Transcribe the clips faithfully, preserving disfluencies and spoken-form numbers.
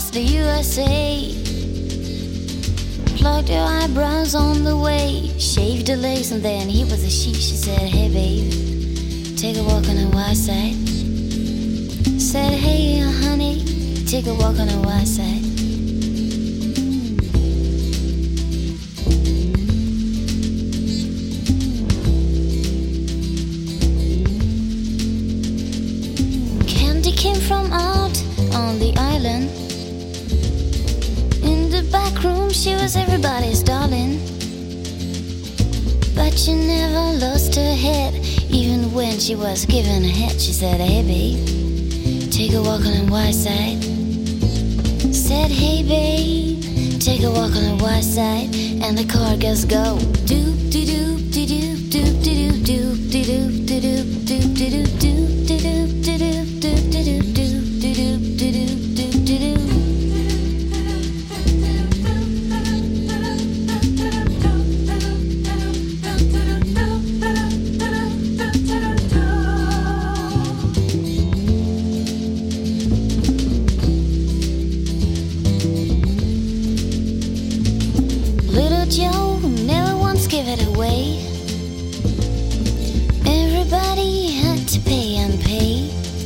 across the U S A. Plucked her eyebrows on the way, shaved her legs, and then he was a she. She said, hey babe, take a walk on the wild side. Said, hey honey, take a walk on the wild side. Candy came from out on the island. In the back room she was everybody's darling, but she never lost her head. Even when she was given a head, she said, hey babe, take a walk on the wild side. Said, hey babe, take a walk on the wild side. And the car goes go doop de doop de doop doop de doop doop de doop de doop doop de doop doop de doop de doop doop de doop doop de doop de doop doop de doop. Little Joe never once gave it away. Everybody had to pay and pay.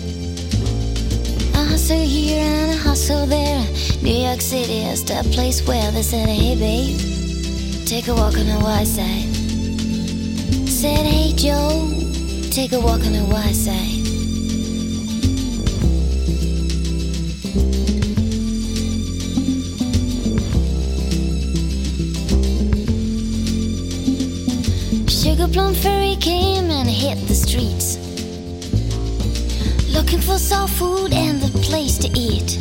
A hustle here and a hustle there. New York City is the place where they said, hey babe, take a walk on the wild side. Said, hey Joe, take a walk on the wild side. Sugar Plum Fairy came and hit the streets, looking for soul food and a place to eat.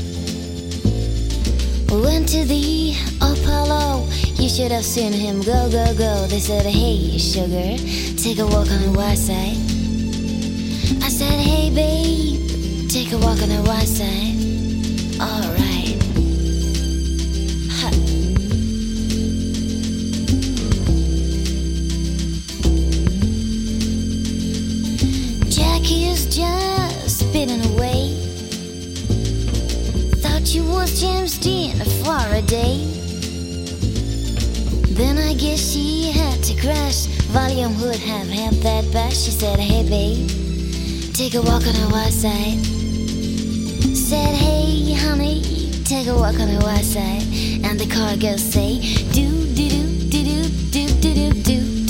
We went to the Apollo, you should have seen him go, go, go. They said, hey sugar, take a walk on the wild side. I said, hey babe, take a walk on the wild side. Alright. Jackie is just spinning away. Thought you was James Dean for a day. Then I guess she had to crash. Volume would have helped that bash. She said, hey babe, take a walk on the wild side. Said, hey honey, take a walk on the wild side. And the car girls say, do do do do do do do do do.